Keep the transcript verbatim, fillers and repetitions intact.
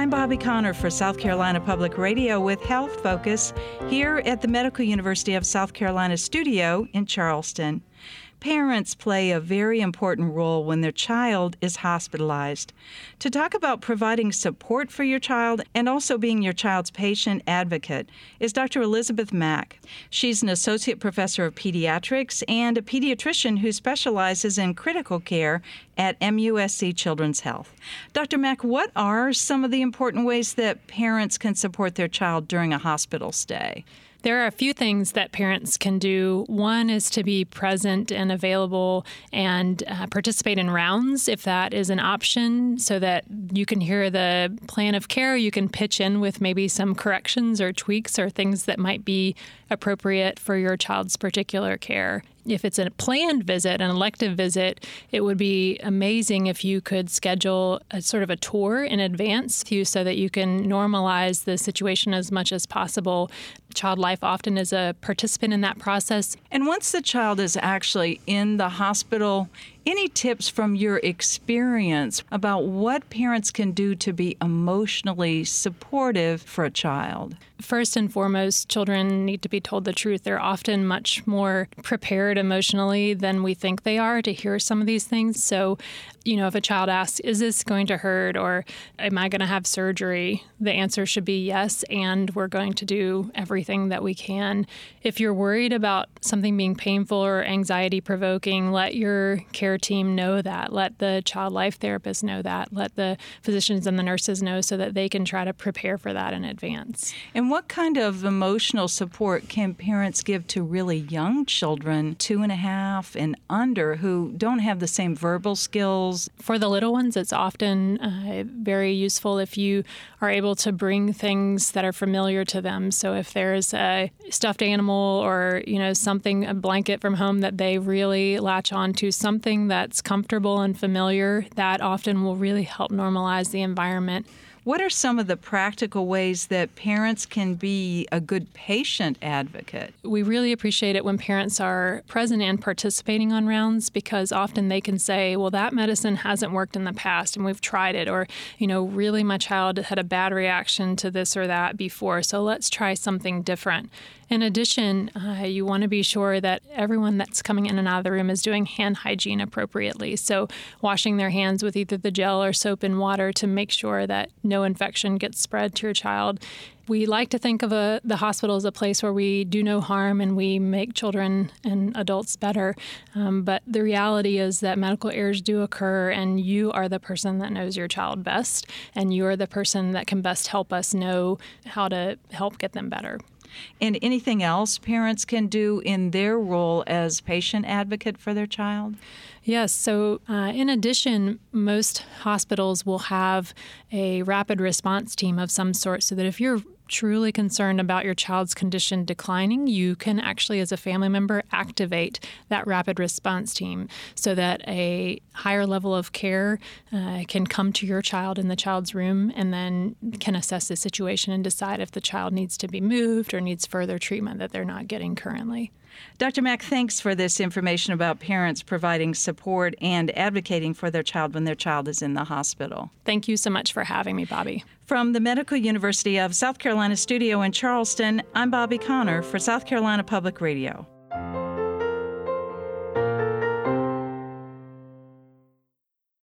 I'm Bobby Connor for South Carolina Public Radio with Health Focus here at the Medical University of South Carolina studio in Charleston. Parents play a very important role when their child is hospitalized. To talk about providing support for your child and also being your child's patient advocate is Doctor Elizabeth Mack. She's an associate professor of pediatrics and a pediatrician who specializes in critical care at M U S C Children's Health. Doctor Mack, what are some of the important ways that parents can support their child during a hospital stay? There are a few things that parents can do. One is to be present and available and uh, participate in rounds if that is an option so that you can hear the plan of care. You can pitch in with maybe some corrections or tweaks or things that might be appropriate for your child's particular care. If it's a planned visit, an elective visit, it would be amazing if you could schedule a sort of a tour in advance to, so that you can normalize the situation as much as possible. Child Life often is a participant in that process. And once the child is actually in the hospital, any tips from your experience about what parents can do to be emotionally supportive for a child? First and foremost, children need to be told the truth. They're often much more prepared emotionally than we think they are to hear some of these things. So, you know, if a child asks, is this going to hurt or am I going to have surgery? The answer should be yes, and we're going to do everything that we can. If you're worried about something being painful or anxiety-provoking, let your care team know that. Let the child life therapist know that. Let the physicians and the nurses know so that they can try to prepare for that in advance. And what kind of emotional support can parents give to really young children, two and a half and under, who don't have the same verbal skills? For the little ones, it's often uh, very useful if you are able to bring things that are familiar to them. So if there's a stuffed animal or, you know, something, a blanket from home that they really latch on to, something that's comfortable and familiar, that often will really help normalize the environment. What are some of the practical ways that parents can be a good patient advocate? We really appreciate it when parents are present and participating on rounds, because often they can say, well, that medicine hasn't worked in the past and we've tried it, or, you know, really my child had a bad reaction to this or that before, so let's try something different. In addition, uh, you want to be sure that everyone that's coming in and out of the room is doing hand hygiene appropriately. So washing their hands with either the gel or soap and water to make sure that no infection gets spread to your child. We like to think of a, the hospital as a place where we do no harm and we make children and adults better. Um, but the reality is that medical errors do occur, and you are the person that knows your child best, and you are the person that can best help us know how to help get them better. And anything else parents can do in their role as patient advocate for their child? Yes. So uh, in addition, most hospitals will have a rapid response team of some sort, so that if you're truly concerned about your child's condition declining, you can actually, as a family member, activate that rapid response team so that a higher level of care uh, can come to your child in the child's room and then can assess the situation and decide if the child needs to be moved or needs further treatment that they're not getting currently. Doctor Mack, thanks for this information about parents providing support and advocating for their child when their child is in the hospital. Thank you so much for having me, Bobby. From the Medical University of South Carolina studio in Charleston, I'm Bobby Connor for South Carolina Public Radio.